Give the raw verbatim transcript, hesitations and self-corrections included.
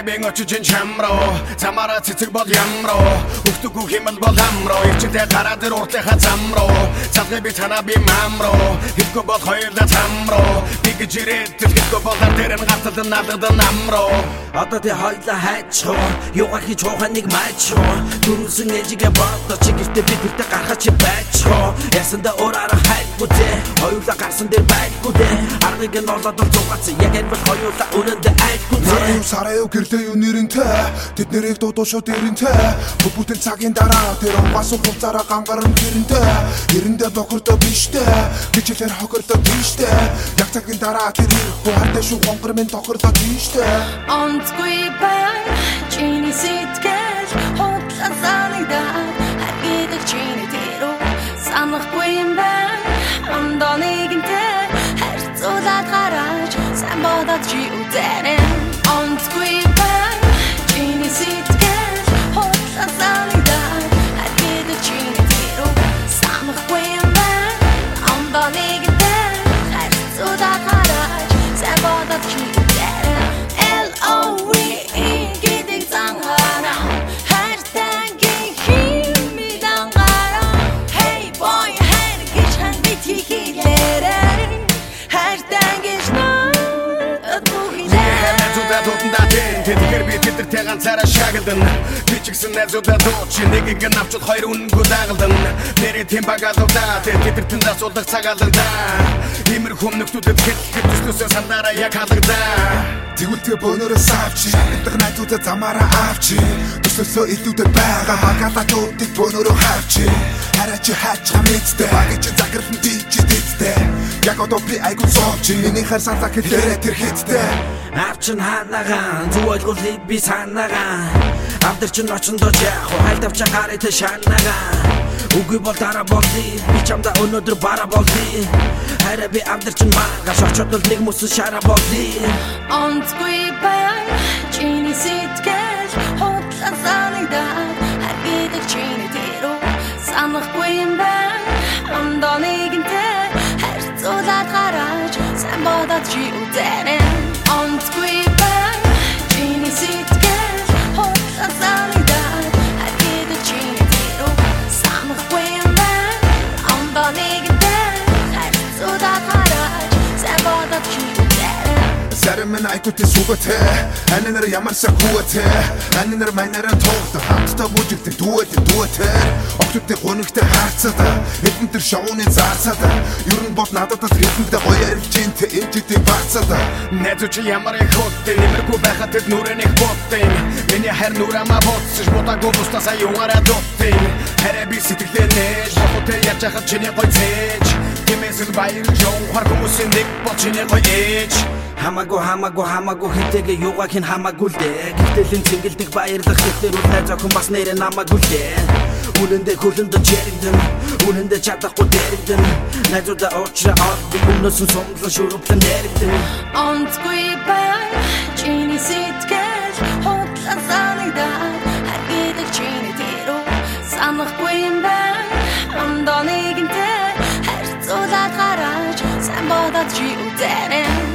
Хэрэг очиж чамруу замаараа цэцэг бол ямруу өгтөггүй хэмэл бол амруу ичтэй гараа дээр уртлахаа замруу цалгай би танаа би мамруу хэвгүй бол хоёулаа замруу би гэж ирээд хэвгүй бол дээр нь гартал надад намруу одоо тэ хоёлаа хайчуу юугаа хийж хоохоо нэг майчуу дөрүсэн ээжигээ бодоо чи гэртээ би тэртээ гарахаа чи байчуу ясанда ораараа хайхгүй дээ хоёулаа гарсан дээр байхгүй дээ аргыг нь олоод зугаацсан яг энэ бол хоёулаа өрөндөө айхгүй дээ сараю гэрлээ юу нэрэнтэй тэд нэрийг дуудуушоо дэрэнтэй бүгд цагийн дараа тэр онгоос хуцаараа гамгарн гэрэнтэй эрэндээ бохордоо биштэй гिचлэр хогордоо биштэй яг цагийн дараа тэр ирэхгүй хартай шүү гонгор минь тохордоо биштэй онцгүй бай чиний сэтгэл хотлан санагдаад харгийдаг чиний тэрөө санахгүй юм бай ондоо нэгэнтэй харьцуулаад гараач сайн бодоод чи үзээрэй онцгүй бай чиний сэтгэл хотлан санагдаад харгийдаг чиний тэрөө санахгүй юм бай ондоо нэгэнтэй харьцуулаад гараач сайн бодоод чи Тэгэхээр би тэдэртэй ганцаараа шагалдан би ч гэсэн найзуудаа дууч нэгийг нь авчод хоёр үнэнгүү дагалдан нэрээ тийм багалуудаа тэдэртэн дасуулах цагаалагдаа имэр хүмүүстүүдэд хэлэхэд төслөөсөө сандараа яг халагдаа тэгвэл бөөнөрөө савч идэх найзуудаа замаараа авч төслөөсөө илүүдэд байгаа магалаатуудыг бөөнөрөө хавч хараа чи хаачихам эцтэй багч загралн дийч дэцтэй яг одоо би айгуу зовч миний хар сандаа хэлээрэ тэр хиттэй авчин хаанагаан зүгөлгөлийг би санагаан авдар чин очондоо яах хайлтавчаа гарыг шаанагаан үгүй бол дараа болдий би чамда өнөөдөр бара болдий хараа би авдар чин мага шочод нэг мөс шара болдий онцгүй бай чиний сэтгэл хотлан санагдаад харгийдаг чиний тэрөө санахгүй юм бай ондоо нэгэнтэй харьцуулаад гараач сайн бодоод чи үзээрэй онцгүй бай чиний сэтгэл хотлан санагдаад харгийдаг чиний тэрөө санахгүй юм бай ондоо нэгэнтэй харьцуулаад гараач сайн бодоод чи Сармэн айкутэй сүгэтэй анинэр ямарсаа хүүтэй анинэр майнараа тоогт хамтдаа бүжигтэй дүүэтэй дүүэтэй октодтэй гонигтэй харцаад эдэн тэр шоуны заарцаад ер нь бол надад хэвэнтэй гоё арилжинтэй эмчтэй бацаад найзууч ямар их хөттэй нэмэргүй байхад тэр нүрэнийх боттэй миний хайр нүрэмэ ботсож ботагүй бустасаа юугаараа доттэй хараа би сэтгэлээ нээж боттой яаж хахад чиний гой цээж гэмэсэл баяр жоо хар хүмүүсийн нэг бот чиний гой ээж Хамаагүй хамаагүй хамаагүй хитэгээ юугаа хин хамаагүй л дээ гэтэл энэ цэнгэлдэг баярлах хэвээр үлээ зохин бас нэрэ намаагүй л дээ үнэндээ хөлөндө чирэгдэн үнэндээ чадахгүй дэрэгдэн найзуудаа уучраа авд би өмнөөс нь сумлан шүрүүплэн дэрэгдэн онцгүй бай чиний сэтгэл хотлан санагдаад харгийдаг чиний тэрөө санахгүй юм бай ондоо нэгэнтэй харьцуулаад гараач сайн бодоод чи үзээрэй